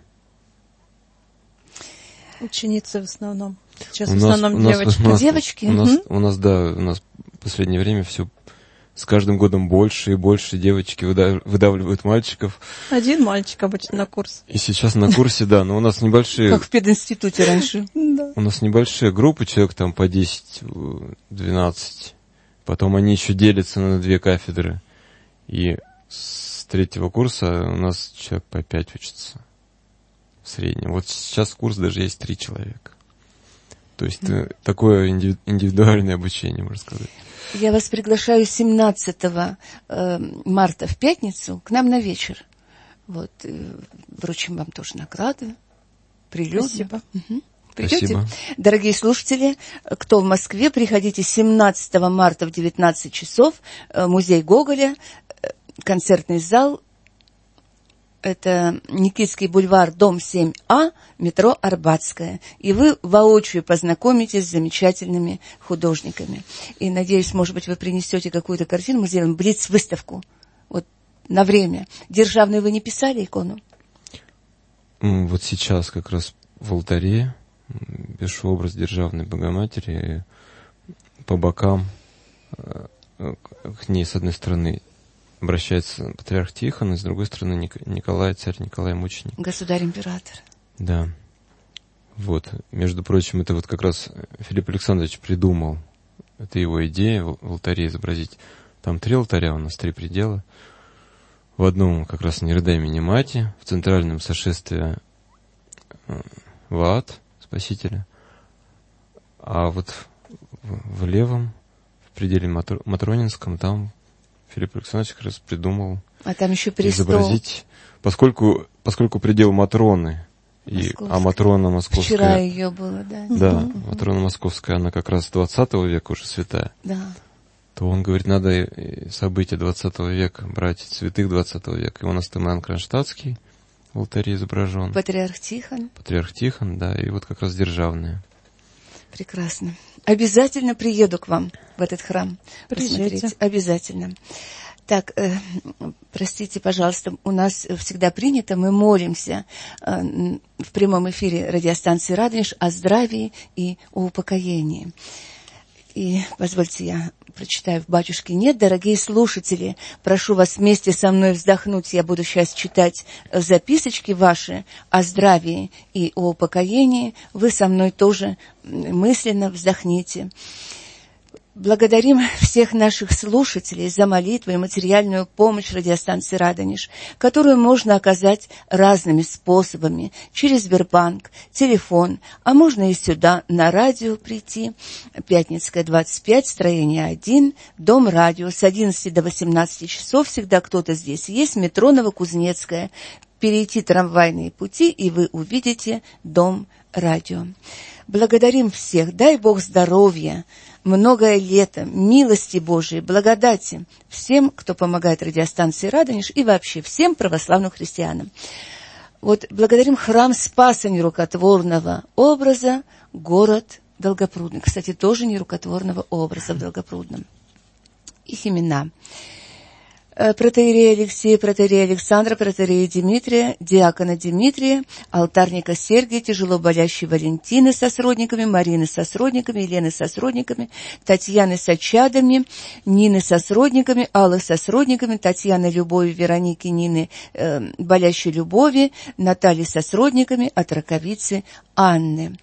Ученицы в основном. Сейчас в основном девочки. Девочки? У нас в последнее время все с каждым годом больше и больше девочки выдавливают мальчиков. Один мальчик обычно на курс. И сейчас на курсе, да, но у нас небольшие... Как в пединституте раньше. Да. У нас небольшие группы, человек там по 10-12. Потом они еще делятся на 2 кафедры. И с 3-го курса у нас человек по 5 учится в среднем. Вот сейчас в курс даже есть 3 человека. То есть такое индивидуальное обучение, можно сказать. Я вас приглашаю 17 марта в пятницу к нам на вечер. Вот, вручим вам тоже награды. Прилюдно. Спасибо. Угу. Придете? Спасибо. Дорогие слушатели, кто в Москве, приходите 17 марта в 19 часов. Музей Гоголя, концертный зал. Это Никитский бульвар, дом 7А, метро Арбатская. И вы воочию познакомитесь с замечательными художниками. И, надеюсь, может быть, вы принесете какую-то картину, мы сделаем блиц-выставку. Вот на время. Державную вы не писали икону? Вот сейчас как раз в алтаре пишу образ Державной Богоматери. По бокам к ней, с одной стороны, обращается патриарх Тихон, и с другой стороны Николай, царь Николай Мученик. Государь-император. Да. Вот. Между прочим, это вот как раз Филипп Александрович придумал. Это его идея в алтаре изобразить. Там 3 алтаря, у нас 3 предела. В одном как раз Нирдай Минимати, в центральном сошествие в ад Спасителя, а вот в левом, в пределе Матронинском, там Филипп Александрович как раз придумал там еще престол. Изобразить, поскольку предел Матроны, а Матрона Московская... Вчера ее было, да? Да, Матрона Московская, она как раз 20 века уже святая. Да. То он говорит, надо события 20 века брать, святых 20 века. И у нас там Иоанн Кронштадтский в алтаре изображен. Патриарх Тихон. Патриарх Тихон, да, и вот как раз державная. Прекрасно. Обязательно приеду к вам в этот храм. Приезжайте. Посмотреть. Обязательно. Так, простите, пожалуйста, у нас всегда принято, мы молимся в прямом эфире радиостанции «Радонеж» о здравии и о упокоении. И позвольте, я прочитаю в «Батюшке нет». Дорогие слушатели, прошу вас вместе со мной вздохнуть. Я буду сейчас читать записочки ваши о здравии и о упокоении. Вы со мной тоже мысленно вздохните. Благодарим всех наших слушателей за молитвы и материальную помощь радиостанции «Радонеж», которую можно оказать разными способами, через Сбербанк, телефон, а можно и сюда, на радио прийти. Пятницкая, 25, строение 1, дом радио, с 11 до 18 часов всегда кто-то здесь есть, метро Новокузнецкая. Перейти трамвайные пути, и вы увидите дом радио. Благодарим всех, дай Бог здоровья, многое лето, милости Божией, благодати всем, кто помогает радиостанции «Радонеж» и вообще всем православным христианам. Вот благодарим храм Спаса нерукотворного образа, город Долгопрудный. Кстати, тоже нерукотворного образа в Долгопрудном. Их имена: протоиерея Алексея, протоиерея Александра, протоиерея Дмитрия, диакона Дмитрия, алтарника Сергия, тяжело болящей Валентины со сродниками, Марины со сродниками, Елены со сродниками, Татьяны с очадами, Нины со сродниками, Аллы со сродниками, Татьяны Любови, Вероники, Нины болящей Любови, Натальи со сродниками, от раковицы Анны.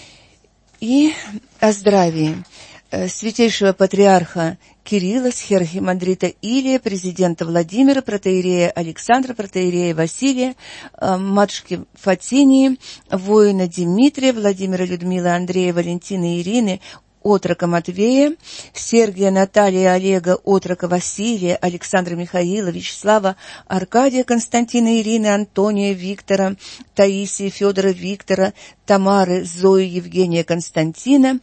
И о здравии святейшего патриарха Кирилла, архимандрита Илия, президента Владимира, протоиерея Александра, протоиерея Василия, матушки Фатинии, воина Дмитрия, Владимира, Людмилы, Андрея, Валентины, Ирины, отрока Матвея, Сергия, Наталья, Олега, отрока Василия, Александра, Михаила, Вячеслава, Аркадия, Константина, Ирины, Антония, Виктора, Таисии, Федора, Виктора, Тамары, Зои, Евгения, Константина,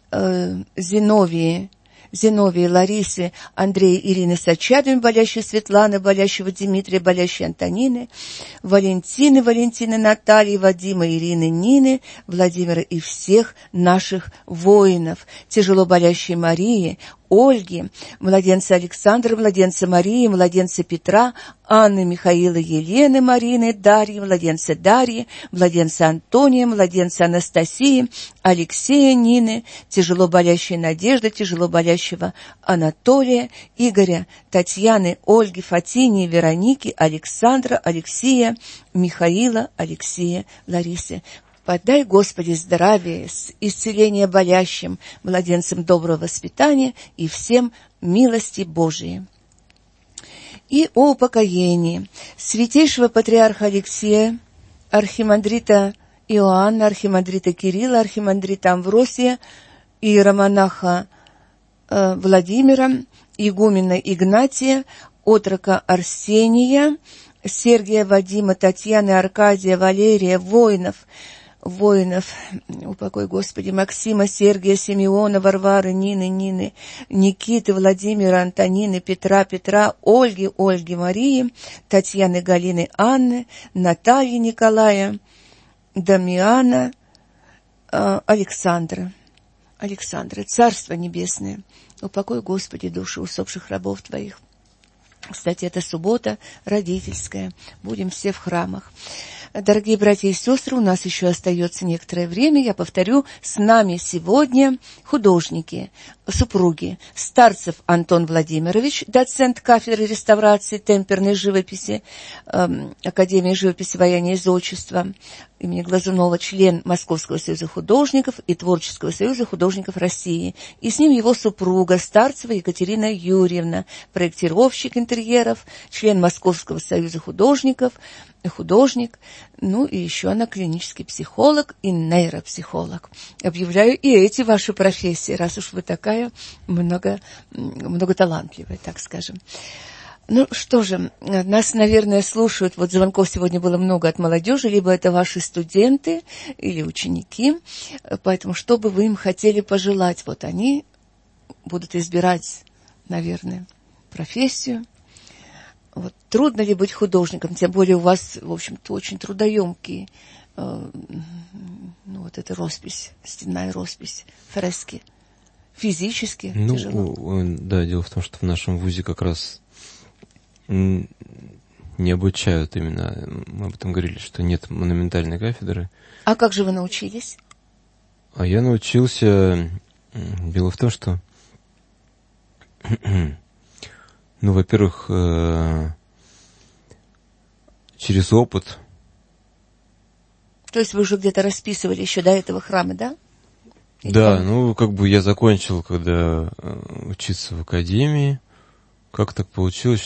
Зиновии, Ларисы, Андрея, Ирины с очадами, болящей Светланы, болящего Дмитрия, болящей Антонины, Валентины, Натальи, Вадима, Ирины, Нины, Владимира и всех наших воинов, тяжело болящей Марии, Ольги, младенца Александра, младенца Марии, младенца Петра, Анны, Михаила, Елены, Марины, Дарьи, младенца Дарьи, младенца Антония, младенца Анастасии, Алексея, Нины, тяжело болящей Надежды, тяжело болящего Анатолия, Игоря, Татьяны, Ольги, Фатинии, Вероники, Александра, Алексея, Михаила, Алексея, Ларисы. Подай, Господи, здравие, исцеление болящим, младенцам доброго воспитания и всем милости Божией. И о упокоении святейшего патриарха Алексея, архимандрита Иоанна, архимандрита Кирилла, архимандрита Амвросия, иеромонаха Владимира, игумена Игнатия, отрока Арсения, Сергия, Вадима, Татьяны, Аркадия, Валерия, воинов, упокой, Господи, Максима, Сергия, Симеона, Варвары, Нины, Никиты, Владимира, Антонины, Петра, Ольги, Марии, Татьяны, Галины, Анны, Натальи, Николая, Дамиана, Александра, Царство Небесное, упокой, Господи, души усопших рабов Твоих. Кстати, это суббота родительская, будем все в храмах. Дорогие братья и сестры, у нас еще остается некоторое время. Я повторю, с нами сегодня художники, супруги Старцев Антон Владимирович, доцент кафедры реставрации темперной живописи Академии живописи, ваяния и зодчества имени Глазунова, член Московского союза художников и Творческого союза художников России. И с ним его супруга Старцева Екатерина Юрьевна, проектировщик интерьеров, член Московского союза художников, художник, ну и еще она клинический психолог и нейропсихолог. Объявляю и эти ваши профессии, раз уж вы такая многоталантливая, так скажем. Ну что же, нас, наверное, слушают, вот звонков сегодня было много от молодежи, либо это ваши студенты или ученики, поэтому что бы вы им хотели пожелать? Вот они будут избирать, наверное, профессию. Вот, трудно ли быть художником, тем более у вас, в общем-то, очень трудоемкие, вот эта роспись, стенная роспись, фрески, физически тяжело. Да, дело в том, что в нашем вузе как раз не обучают именно, мы об этом говорили, что нет монументальной кафедры. А как же вы научились? А я научился, дело в том, что во-первых, через опыт. То есть вы уже где-то расписывали еще до этого храма, да? Да, я закончил, когда учиться в академии. Как так получилось,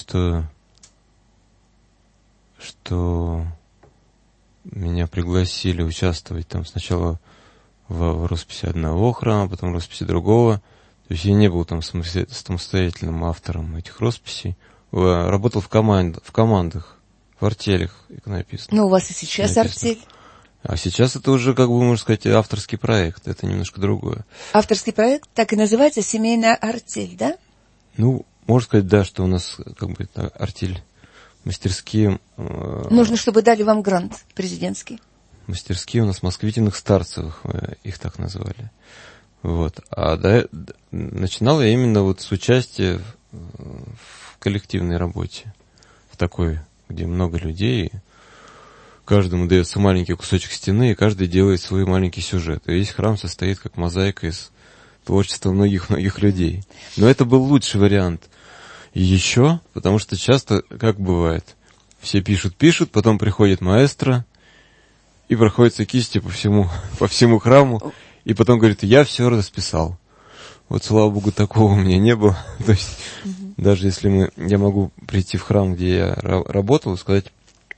что меня пригласили участвовать там сначала в росписи одного храма, потом в росписи другого. То есть я не был там самостоятельным автором этих росписей. Работал в командах, в артелях иконописных. Ну, у вас и сейчас артель. А сейчас это уже, можно сказать, авторский проект. Это немножко другое. Авторский проект так и называется, семейная артель, да? Можно сказать, да, что у нас это артель, мастерские. Нужно, чтобы дали вам грант президентский. Мастерские у нас Москвитиных Старцевых, их так назвали. Вот. Начинал я именно с участия в коллективной работе. В такой, где много людей. Каждому дается маленький кусочек стены, и каждый делает свой маленький сюжет. И весь храм состоит как мозаика из творчества многих-многих людей. Но это был лучший вариант. И еще, потому что часто, как бывает, все пишут, потом приходит маэстро и проходится кистью по всему храму, и потом говорит, я все расписал. Вот, слава богу, такого у меня не было. То есть, даже если я могу прийти в храм, где я работал, и сказать,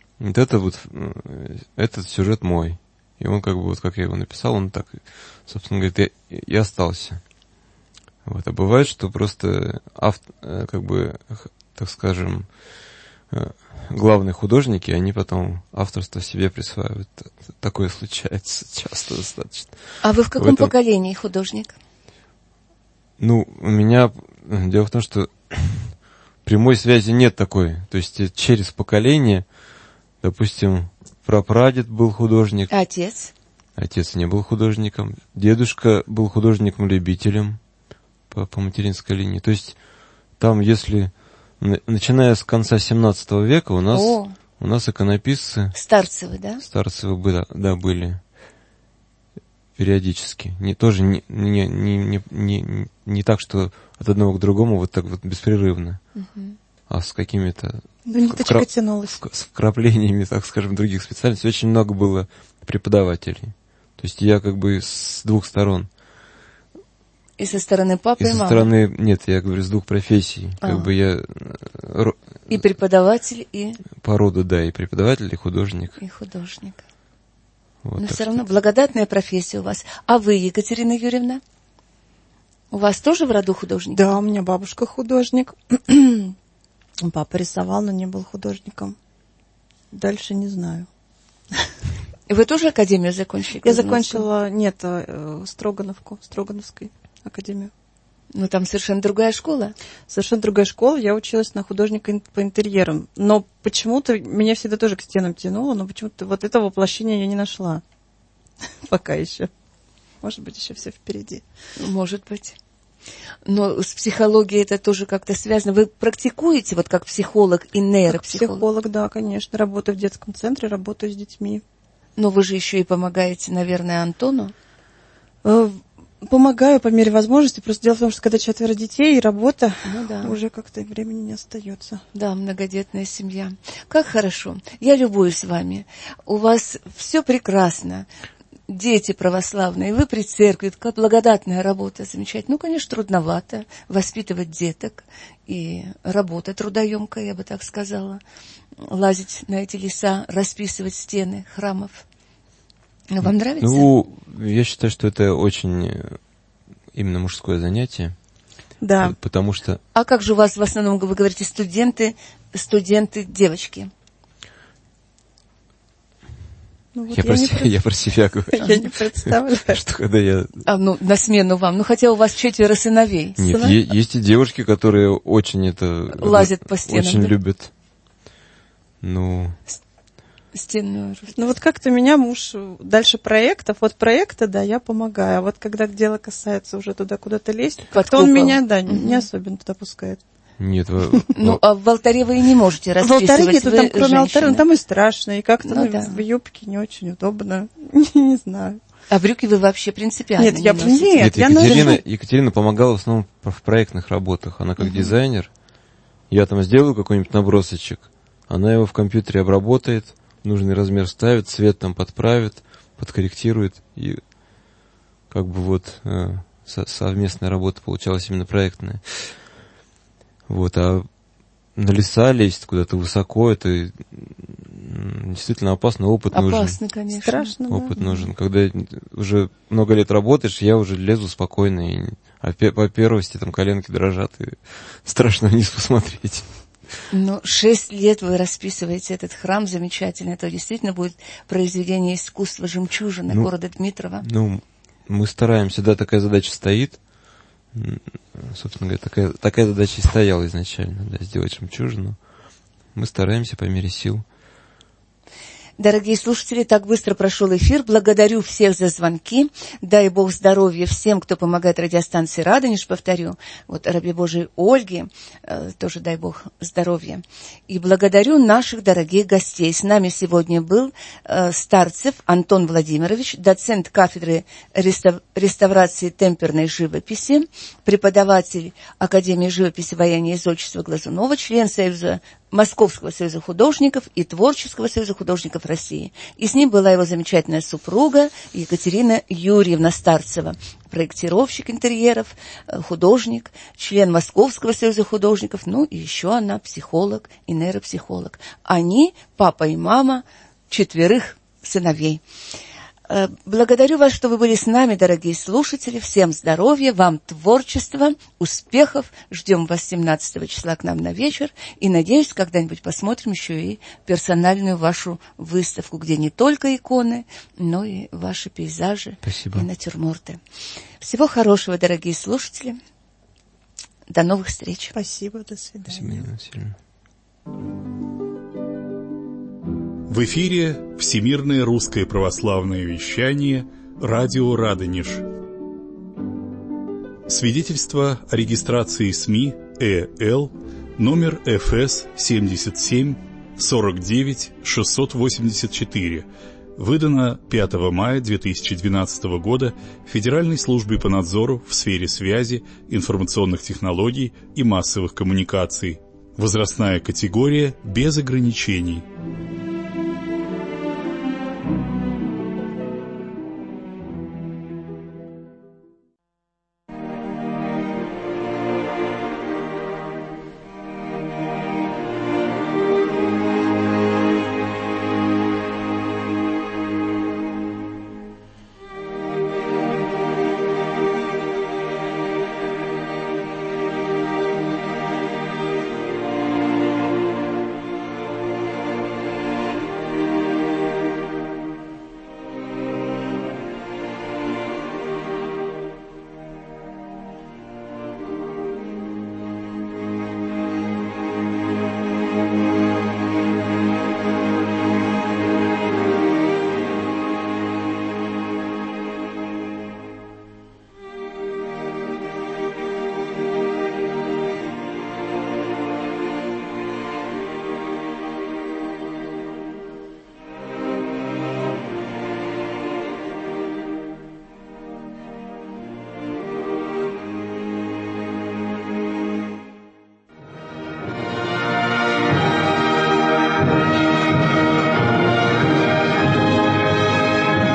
этот сюжет мой. И он как я его написал, он так, собственно, говорит, и остался. Вот. А бывает, что просто так скажем, главные художники, они потом авторство себе присваивают. Такое случается часто достаточно. А вы в каком поколении художник? У меня... Дело в том, что прямой связи нет такой. То есть через поколение, допустим, прапрадед был художник. Отец? Отец не был художником. Дедушка был художником-любителем по материнской линии. То есть там, если... Начиная с конца 17 века у нас иконописцы... Старцевы, да? Старцевы, были периодически. Не так, что от одного к другому вот так вот беспрерывно, а с какими-то... ниточка тянулась. С вкраплениями, так скажем, других специальностей. Очень много было преподавателей. То есть я с двух сторон. И со стороны папы и мамы? Со стороны... Нет, я говорю, с двух профессий. Я... И преподаватель, и... По роду, да, и преподаватель, и художник. И художник. Вот. Но все равно благодатная профессия у вас. А вы, Екатерина Юрьевна? У вас тоже в роду художник? Да, у меня бабушка художник. Папа рисовал, но не был художником. Дальше не знаю. И вы тоже академию закончили? Я закончила, Строгановской академию. Ну, там совершенно другая школа. Совершенно другая школа. Я училась на художника по интерьерам. Но почему-то меня всегда тоже к стенам тянуло, но почему-то вот этого воплощения я не нашла. Пока еще. Может быть, еще все впереди. Может быть. Но с психологией это тоже как-то связано. Вы практикуете вот как психолог и нейропсихолог? Как психолог, да, конечно. Работаю в детском центре, работаю с детьми. Но вы же еще и помогаете, наверное, Антону? Помогаю по мере возможности. Просто дело в том, что когда 4 детей и работа, да. уже как-то времени не остается. Да, многодетная семья. Как хорошо. Я любуюсь вами. У вас все прекрасно. Дети православные, вы при церкви, какая благодатная работа, замечательно. Ну, конечно, трудновато воспитывать деток, и работа трудоемкая, я бы так сказала. Лазить на эти леса, расписывать стены храмов. Вам нравится? Ну, я считаю, что это очень именно мужское занятие. Да. Потому что... А как же у вас в основном, вы говорите, студенты девочки? Ну, вот я про себя говорю. Я не представляю. Что когда я... на смену вам. Ну, хотя у вас 4 сыновей. Нет, есть и девушки, которые очень это... Лазят по стенам. Очень любят. Стенную. Ну, вот как-то меня муж дальше проектов. Вот проекта, да, я помогаю. А вот когда дело касается уже туда куда-то лезть, как-то он меня, да, не особенно туда пускает. Нет, а в алтаре вы и не можете расписывать. В алтаре нет, там кроме алтаря, там и страшно, и как-то в юбке не очень удобно, не знаю. А брюки вы вообще принципиально Нет, Екатерина помогала в основном в проектных работах. Она как дизайнер. Я там сделаю какой-нибудь набросочек, она его в компьютере обработает, нужный размер ставит, цвет там подправит, подкорректирует. И как бы вот совместная работа получалась именно проектная. Вот, а на леса лезть куда-то высоко, это действительно опасно, опыт нужен. Опасно, конечно. Страшно, опыт нужен. Когда уже много лет работаешь, я уже лезу спокойно, а по первости там коленки дрожат, и страшно вниз посмотреть. 6 лет вы расписываете этот храм замечательно, это действительно будет произведение искусства «Жемчужина» города Дмитрова. Мы стараемся, да, такая задача стоит. Собственно говоря, такая задача и стояла изначально, да, сделать жемчужину. Мы стараемся по мере сил. Дорогие слушатели, так быстро прошел эфир. Благодарю всех за звонки. Дай Бог здоровья всем, кто помогает радиостанции «Радонеж», повторю. Вот рабе Божией Ольге тоже дай Бог здоровья. И благодарю наших дорогих гостей. С нами сегодня был Старцев Антон Владимирович, доцент кафедры реставрации темперной живописи, преподаватель Академии живописи, ваяния и зодчества Глазунова, член Московского союза художников и Творческого союза художников России. И с ним была его замечательная супруга Екатерина Юрьевна Старцева, проектировщик интерьеров, художник, член Московского союза художников, и еще она психолог и нейропсихолог. Они, папа и мама, 4 сыновей. Благодарю вас, что вы были с нами, дорогие слушатели. Всем здоровья, вам творчества, успехов. Ждем вас 17 числа к нам на вечер. И, надеюсь, когда-нибудь посмотрим еще и персональную вашу выставку, где не только иконы, но и ваши пейзажи. Спасибо. И натюрморты. Всего хорошего, дорогие слушатели. До новых встреч. Спасибо, до свидания. Спасибо. В эфире Всемирное русское православное вещание «Радио Радонеж». Свидетельство о регистрации СМИ ЭЛ номер ФС 77 49 684, выдано 5 мая 2012 года Федеральной службой по надзору в сфере связи, информационных технологий и массовых коммуникаций. Возрастная категория без ограничений.